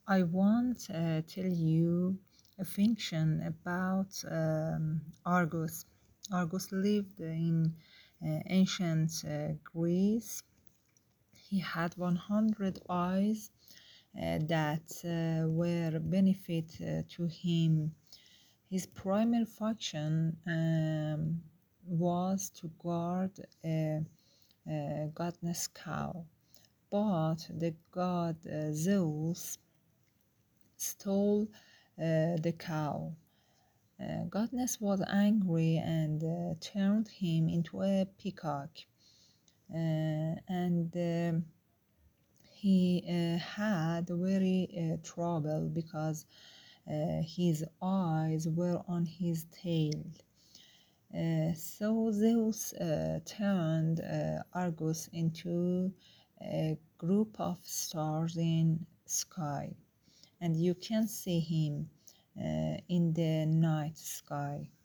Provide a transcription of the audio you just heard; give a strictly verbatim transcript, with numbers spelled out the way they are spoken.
I want to tell you a function about um, Argus. Argus lived in uh, ancient uh, Greece. He had one hundred eyes uh, that uh, were benefit uh, to him. His primary function um, was to guard a, a goddess cow, but the god uh, Zeus stole uh, the cow. Uh, Goddess was angry and uh, turned him into a peacock. Uh, and um he uh, had very uh, trouble because uh, his eyes were on his tail. Uh, so Zeus uh, turned uh, Argus into a group of stars in sky, and you can see him uh, in the night sky.